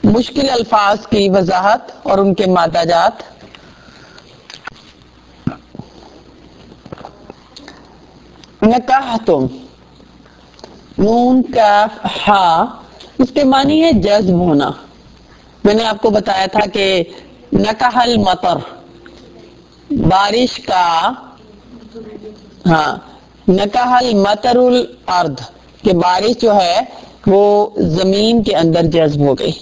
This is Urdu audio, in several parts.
مشکل الفاظ کی وضاحت اور ان کے مادہ جات. نکاحتم، نون کاف ہا، اس کے معنی ہے جذب ہونا. میں نے آپ کو بتایا تھا کہ نکاح المطر، بارش کا، ہاں، نکاح المطر الارض، کہ بارش جو ہے وہ زمین کے اندر جذب ہو گئی،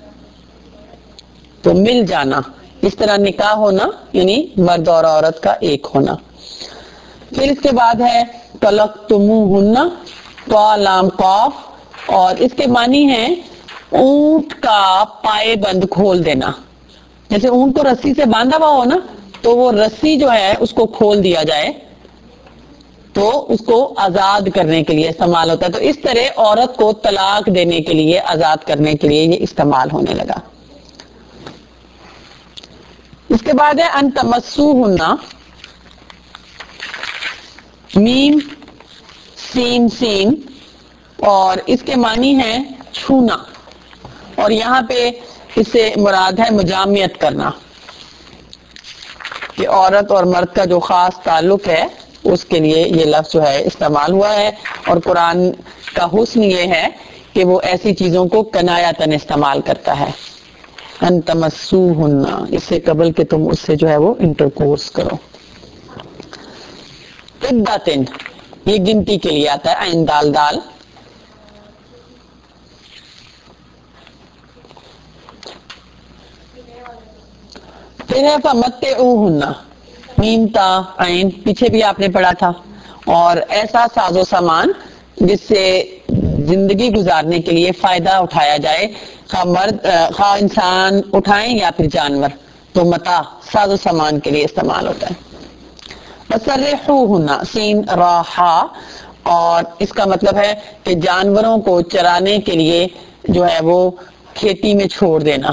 تو مل جانا. اس طرح نکاح ہونا یعنی مرد اور عورت کا ایک ہونا. پھر اس کے بعد ہے طلقتموہن، طا لام قاف، اور اس کے معنی ہے اونٹ کا پائے بند کھول دینا. جیسے اونٹ کو رسی سے باندھا ہوا ہو نا، تو وہ رسی جو ہے اس کو کھول دیا جائے تو اس کو آزاد کرنے کے لیے استعمال ہوتا ہے. تو اس طرح عورت کو طلاق دینے کے لیے، آزاد کرنے کے لیے یہ استعمال ہونے لگا. اس کے بعد ہے ان تمسوہن، میم سین سین، اور اس کے معنی ہے چھونا، اور یہاں پہ اس سے مراد ہے مجامعت کرنا، کہ عورت اور مرد کا جو خاص تعلق ہے اس کے لیے یہ لفظ جو ہے استعمال ہوا ہے. اور قرآن کا حسن یہ ہے کہ وہ ایسی چیزوں کو کنایتاً استعمال کرتا ہے. ان تمسوہن، اس سے قبل کہ تم اس سے جو ہے وہ انٹرکورس کرو. عدتن، یہ گنتی کے لیے آتا ہے، عین دال دال. پھر ہے فمتعوہن، میم تا عین، پیچھے بھی آپ نے پڑھا تھا. اور ایسا ساز و سامان جس سے زندگی گزارنے کے لیے فائدہ اٹھایا جائے، خواہ انسان اٹھائیں یا پھر جانور، تو متاع ساز و سامان کے لیے استعمال ہوتا ہے. فسرحوہن، سین را ہا، اور اس کا مطلب ہے کہ جانوروں کو چرانے کے لیے جو ہے وہ کھیتی میں چھوڑ دینا،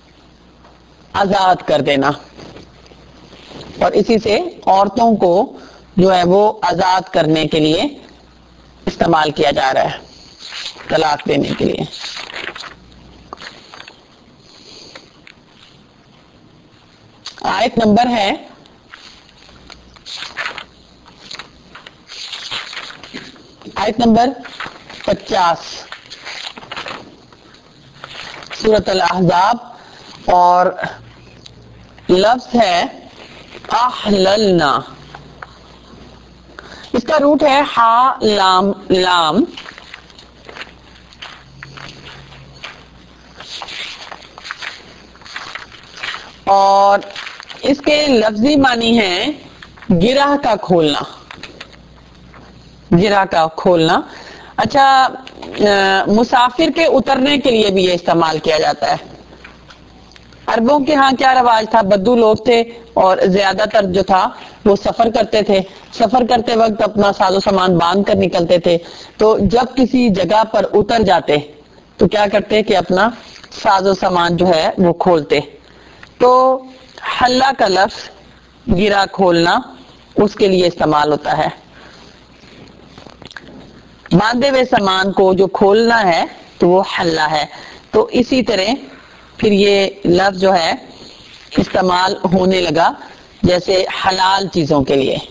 آزاد کر دینا. اور اسی سے عورتوں کو جو ہے وہ آزاد کرنے کے لیے استعمال کیا جا رہا ہے، طلاق دینے کے لیے. آیت نمبر ہے 50، سورۃ الاحزاب، اور لفظ ہے احللنا. اس کا روٹ ہے ہا لام لام، اور اس کے لفظی معنی ہے گرہ کا کھولنا، گرہ کا کھولنا. اچھا، مسافر کے اترنے کے لیے بھی یہ استعمال کیا جاتا ہے. عربوں کے ہاں کیا رواج تھا، بدو لوگ تھے اور زیادہ تر جو تھا وہ سفر کرتے تھے. سفر کرتے وقت اپنا ساز و سامان باندھ کر نکلتے تھے، تو جب کسی جگہ پر اتر جاتے تو کیا کرتے کہ اپنا ساز و سامان جو ہے وہ کھولتے. تو حلہ کا لفظ گرہ کھولنا اس کے لیے استعمال ہوتا ہے. باندھے ہوئے سامان کو جو کھولنا ہے تو وہ حلہ ہے. تو اسی طرح پھر یہ لفظ جو ہے استعمال ہونے لگا جیسے حلال چیزوں کے لیے.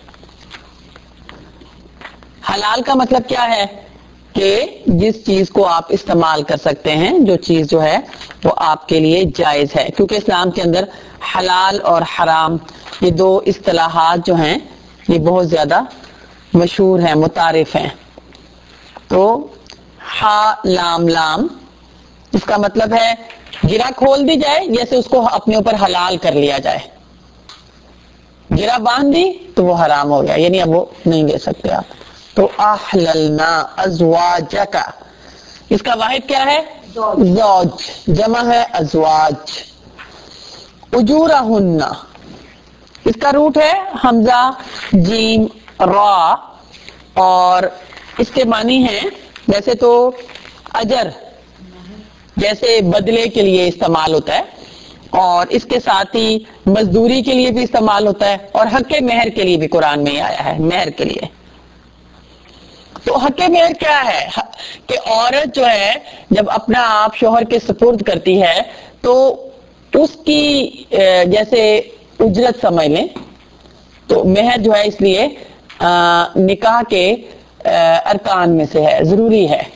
حلال کا مطلب کیا ہے کہ جس چیز کو آپ استعمال کر سکتے ہیں، جو چیز جو ہے وہ آپ کے لیے جائز ہے. کیونکہ اسلام کے اندر حلال اور حرام یہ دو اصطلاحات جو ہیں یہ بہت زیادہ مشہور ہیں، متعارف ہیں. تو ہا لام لام، اس کا مطلب ہے گرہ کھول دی جائے جیسے اس کو اپنے اوپر حلال کر لیا جائے. گرہ باندھ دی تو وہ حرام ہو گیا، یعنی اب وہ نہیں لے سکتے آپ. تو احللنا ازواجک، اس کا واحد کیا ہے؟ زوج، جمع ہے ازواج. اجورہن، اس کا روٹ ہے حمزہ جیم را، اور اس کے معنی ہیں ویسے تو اجر جیسے بدلے کے لیے استعمال ہوتا ہے، اور اس کے ساتھ ہی مزدوری کے لیے بھی استعمال ہوتا ہے، اور حق مہر کے لیے بھی قرآن میں آیا ہے، مہر کے لیے. تو حق مہر کیا ہے کہ عورت جو ہے جب اپنا آپ شوہر کے سپرد کرتی ہے تو اس کی جیسے اجرت سمجھ لیں، تو مہر جو ہے اس لیے نکاح کے ارکان میں سے ہے، ضروری ہے.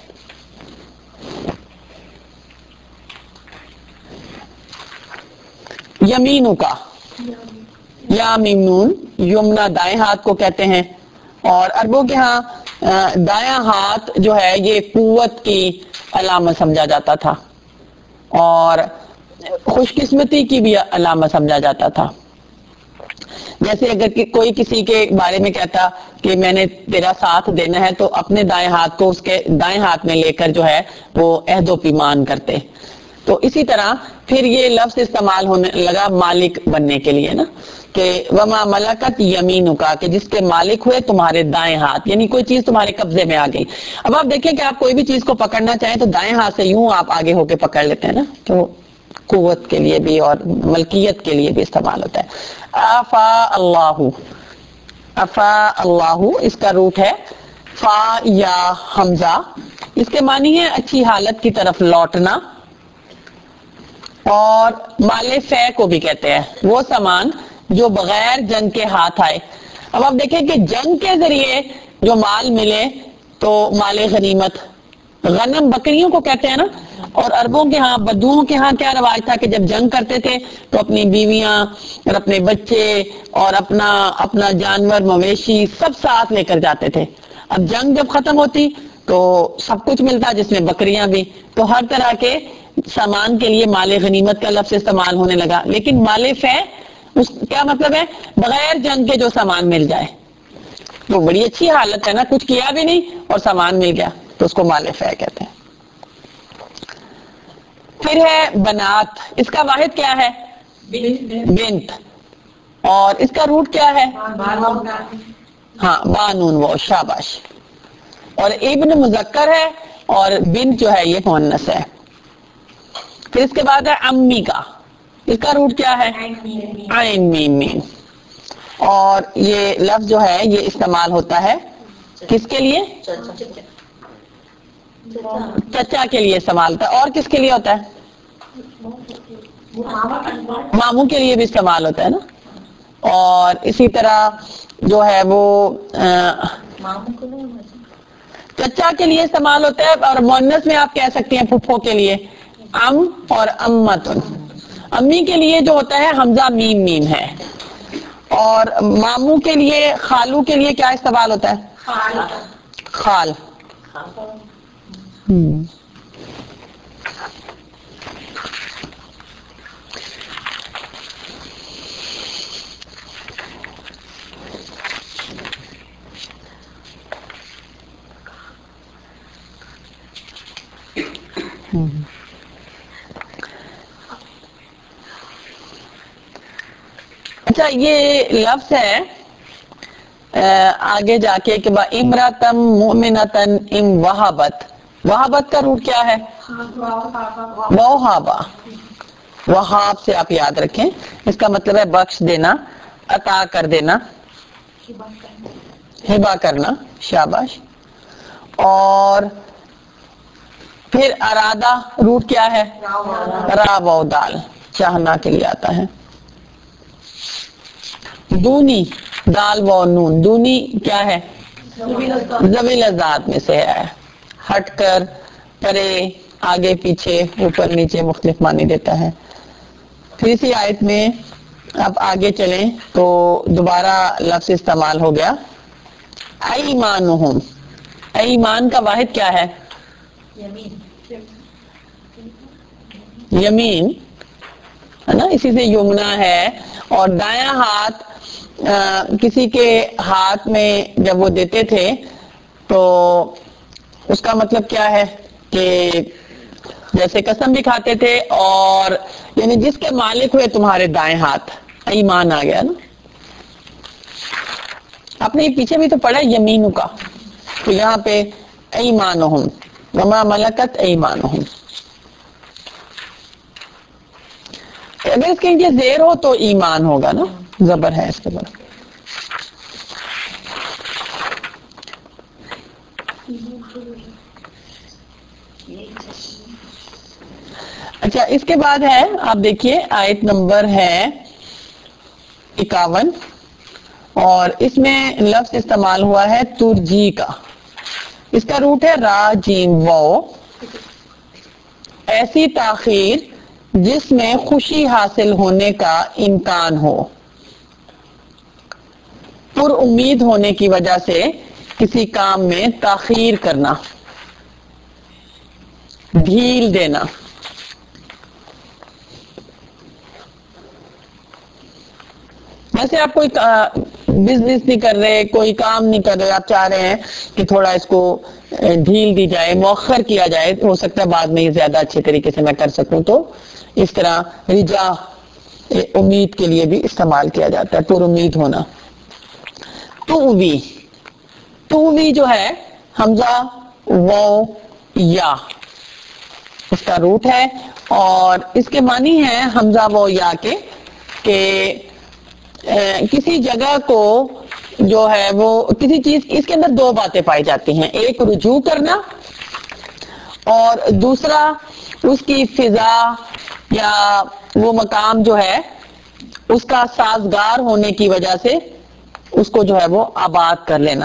یمینوں کا یا ممنون، یمنا دائیں ہاتھ کو کہتے ہیں، اور عربوں کے ہاں دایاں ہاتھ جو ہے یہ قوت کی علامت سمجھا جاتا تھا اور خوش قسمتی کی بھی علامت سمجھا جاتا تھا. جیسے اگر کوئی کسی کے بارے میں کہتا کہ میں نے تیرا ساتھ دینا ہے تو اپنے دائیں ہاتھ کو اس کے دائیں ہاتھ میں لے کر جو ہے وہ عہد و پیمان کرتے. تو اسی طرح پھر یہ لفظ استعمال ہونے لگا مالک بننے کے لیے نا، کہ وما ملکت یمینک، کہ جس کے مالک ہوئے تمہارے دائیں ہاتھ، یعنی کوئی چیز تمہارے قبضے میں آ گئی. اب آپ دیکھیں کہ آپ کوئی بھی چیز کو پکڑنا چاہیں تو دائیں ہاتھ سے یوں آپ آگے ہو کے پکڑ لیتے ہیں نا، تو قوت کے لیے بھی اور ملکیت کے لیے بھی استعمال ہوتا ہے. آفا اللہ، افا اللہ اس کا روٹ ہے فا یا حمزہ، اس کے معنی ہے اچھی حالت کی طرف لوٹنا. اور مال فے کو بھی کہتے ہیں وہ سامان جو بغیر جنگ کے ہاتھ آئے. اب آپ دیکھیں کہ جنگ کے ذریعے جو مال ملے تو مال غنیمت، غنم بکریوں کو کہتے ہیں نا. اور عربوں کے ہاں بدوؤں کے ہاں کیا رواج تھا کہ جب جنگ کرتے تھے تو اپنی بیویاں اور اپنے بچے اور اپنا جانور مویشی سب ساتھ لے کر جاتے تھے. اب جنگ جب ختم ہوتی تو سب کچھ ملتا جس میں بکریاں بھی، تو ہر طرح کے سامان کے لیے مال غنیمت کا لفظ استعمال ہونے لگا. لیکن مال فے اس کیا مطلب ہے؟ بغیر جنگ کے جو سامان مل جائے، وہ بڑی اچھی حالت ہے نا، کچھ کیا بھی نہیں اور سامان مل گیا تو اس کو مال فے کہتے ہیں. پھر ہے بنات، اس کا واحد کیا ہے؟ بنت. اور اس کا روٹ کیا ہے؟ ہاں بانون، وہ شاباش. اور ابن مذکر ہے اور بنت جو ہے یہ مؤنث ہے. پھر اس کے بعد ہے امی کا، اس کا روٹ کیا ہے؟ عین میم میم. اور یہ لفظ جو ہے یہ استعمال ہوتا ہے کس کے لیے؟ چچا کے لیے استعمال ہوتا ہے. اور کس کے لیے ہوتا ہے؟ ماموں کے لیے بھی استعمال ہوتا ہے نا. اور اسی طرح جو ہے وہ چچا کے لیے استعمال ہوتا ہے. اور مؤنث میں آپ کہہ سکتے ہیں پھپھو کے لیے ام اور امتن. امی کے لیے جو ہوتا ہے حمزہ میم میم ہے. اور ماموں کے لیے خالو کے لیے کیا استعمال ہوتا ہے؟ خال. اچھا یہ لفظ ہے آگے جا کے کہ امراتم مومنتن ام وہابت، وہابت کا روٹ کیا ہے؟ وہابا. وہاب سے آپ یاد رکھیں، اس کا مطلب ہے بخش دینا، عطا کر دینا، ہبا کرنا. شاباش. اور پھر ارادہ روٹ کیا ہے؟ را و دال، چاہنا کے لیے آتا ہے. دونی دال و نون، دونی کیا ہے؟ ذویل ذات میں سے ہے، ہٹ کر، پرے، آگے پیچھے، اوپر نیچے مختلف معنی دیتا ہے. پھر اسی آیت میں اب آگے چلیں تو دوبارہ لفظ استعمال ہو گیا ایمانہم. ایمان کا واحد کیا ہے؟ یمین ہے نا، اسی سے یمنا ہے. اور دایاں ہاتھ کسی کے ہاتھ میں جب وہ دیتے تھے تو اس کا مطلب کیا ہے کہ جیسے قسم بھی کھاتے تھے، اور یعنی جس کے مالک ہوئے تمہارے دائیں ہاتھ، ایمان آ گیا نا. آپ نے یہ پیچھے بھی تو پڑھا یمینوں کا، تو یہاں پہ ایمانہم وما ملکت ایمانہم. اگر اس کے نیچے زیر ہو تو ایمان ہوگا نا، زبر ہے اس کے بعد. اچھا، اس کے بعد ہے، آپ دیکھیے آیت نمبر ہے 51 اور اس میں لفظ استعمال ہوا ہے ترجی کا. اس کا روٹ ہے را جیم واو. ایسی تاخیر جس میں خوشی حاصل ہونے کا امکان ہو، پر امید ہونے کی وجہ سے کسی کام میں تاخیر کرنا، ڈھیل دینا. ویسے آپ کوئی بزنس نہیں کر رہے، کوئی کام نہیں کر رہے، آپ چاہ رہے ہیں کہ تھوڑا اس کو ڈھیل دی جائے، مؤخر کیا جائے، ہو سکتا ہے بعد میں یہ زیادہ اچھے طریقے سے میں کر سکوں، تو اس طرح رجا امید کے لیے بھی استعمال کیا جاتا ہے، پر امید ہونا. تووی جو ہے حمزہ واو یا، اس کا روٹ ہے اور اس کے معنی ہے حمزہ واو یا کے کہ کسی جگہ کو جو ہے وہ کسی چیز، اس کے اندر دو باتیں پائی جاتی ہیں، ایک رجوع کرنا اور دوسرا اس کی فضا یا وہ مقام جو ہے اس کا سازگار ہونے کی وجہ سے اس کو جو ہے وہ آباد کر لینا.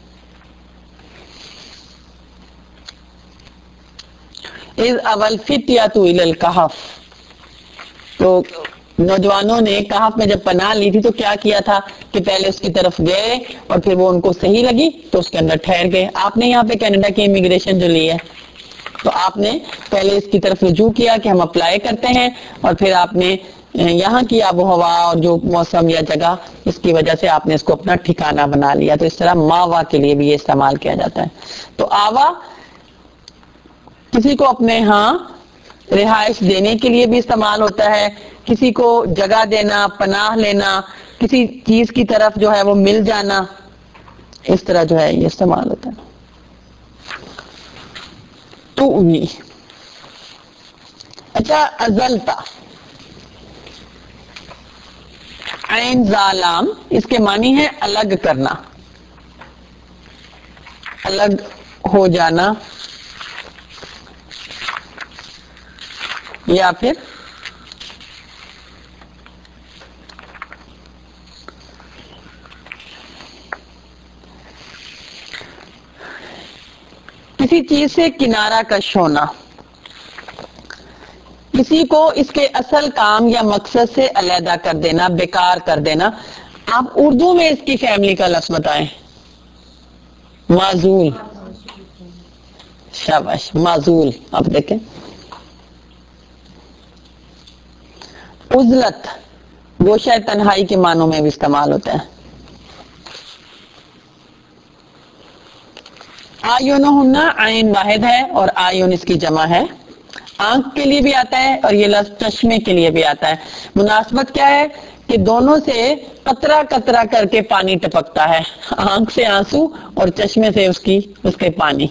اذ اول فتیۃ الی الکہف، تو نوجوانوں نے کہف میں جب پناہ لی تھی تو کیا کیا تھا کہ پہلے اس کی طرف گئے اور پھر وہ ان کو صحیح لگی تو اس کے اندر ٹھہر گئے. آپ نے یہاں پہ کینیڈا کی امیگریشن جو لی ہے تو آپ نے پہلے اس کی طرف رجوع کیا کہ ہم اپلائی کرتے ہیں، اور پھر آپ نے یہاں کی آب و ہوا اور جو موسم یا جگہ، اس کی وجہ سے آپ نے اس کو اپنا ٹھکانہ بنا لیا. تو اس طرح ماوا کے لیے بھی یہ استعمال کیا جاتا ہے. تو آوا کسی کو اپنے ہاں رہائش دینے کے لیے بھی استعمال ہوتا ہے، کسی کو جگہ دینا، پناہ لینا، کسی چیز کی طرف جو ہے وہ مل جانا، اس طرح جو ہے یہ استعمال ہوتا ہے. تو اچھا، ازلتا عین زالام، اس کے معنی ہے الگ کرنا، الگ ہو جانا یا پھر کسی چیز سے کنارہ کش ہونا، کسی کو اس کے اصل کام یا مقصد سے علیحدہ کر دینا، بیکار کر دینا. آپ اردو میں اس کی فیملی کا لفظ بتائیں. معزول، شاباش، معزول. آپ دیکھیں عزلت، وہ شاید تنہائی کے معنوں میں بھی استعمال ہوتا ہے. آیونہن عین واحد ہے اور آیون اس کی جمع ہے. آنکھ کے لیے بھی آتا ہے اور یہ لفظ چشمے کے لیے بھی آتا ہے. مناسبت کیا ہے کہ دونوں سے قطرہ قطرہ کر کے پانی ٹپکتا ہے، آنکھ سے آنسو اور چشمے سے اس کے پانی.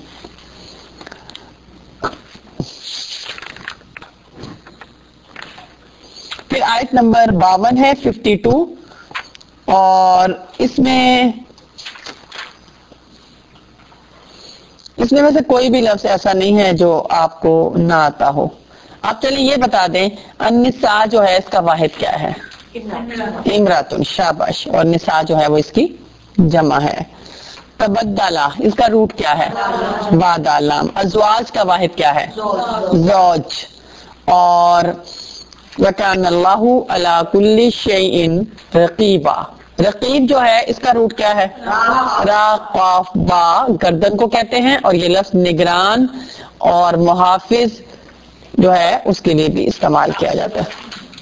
پھر آیت نمبر 52 ہے 52 اور اس میں ویسے کوئی بھی لفظ ایسا نہیں ہے جو آپ کو نہ آتا ہو. آپ چلیے یہ بتا دیں النساء جو ہے اس کا واحد کیا ہے؟ امراتن، شاباش. اور نساء جو ہے وہ اس کی جمع ہے. تبدلا، اس کا روٹ کیا ہے؟ بادالام. ازواج کا واحد کیا ہے؟ زوج. اور وَكَانَ اللَّهُ عَلَى كُلِّ شَيْءٍ رَقِيبًا، رقیب جو ہے اس کا روٹ کیا ہے؟ را قاف با، گردن کو کہتے ہیں اور یہ لفظ نگران اور محافظ جو ہے اس کے لیے بھی استعمال کیا جاتا ہے.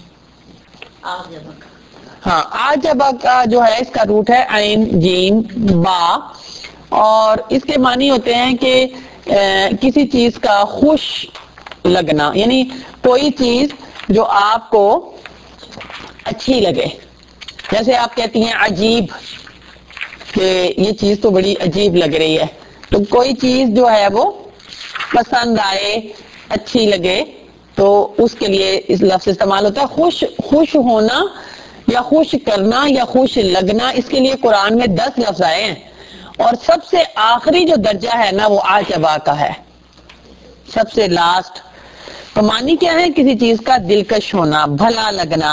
ہاں، آجبا کا جو ہے اس کا روٹ ہے عین جیم با، اور اس کے معنی ہوتے ہیں کہ کسی چیز کا خوش لگنا، یعنی کوئی چیز جو آپ کو اچھی لگے. جیسے آپ کہتی ہیں عجیب کہ یہ چیز تو بڑی عجیب لگ رہی ہے، تو کوئی چیز جو ہے وہ پسند آئے، اچھی لگے تو اس کے لیے اس لفظ استعمال ہوتا ہے. خوش ہونا یا خوش کرنا یا خوش لگنا، اس کے لیے قرآن میں 10 لفظ آئے ہیں اور سب سے آخری جو درجہ ہے نا وہ آجبا کا ہے. سب سے لاسٹ. تو معنی کیا ہے؟ کسی چیز کا دلکش ہونا، بھلا لگنا،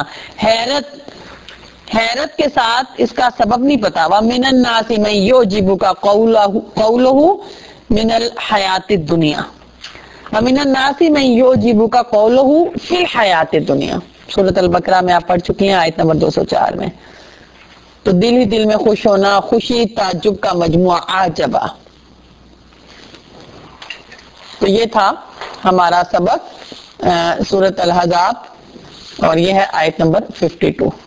حیرت کے ساتھ اس کا سبب نہیں پتا. وَمِنَ النَّاسِ مَن يُعْجِبُكَ قَوْلُهُ مِنَ الْحَيَاةِ الدُّنْيَا وَمِنَ النَّاسِ مَن يُعْجِبُكَ قَوْلُهُ فِي الْحَيَاةِ الدُّنْيَا. سورۃ البقرہ میں آپ پڑھ چکی ہیں، آیت نمبر 204 میں. تو دل ہی دل میں خوش ہونا، خوشی تعجب کا مجموعہ عجبا. تو یہ تھا ہمارا سبق سورۃ الاحزاب، اور یہ ہے آیت نمبر 52.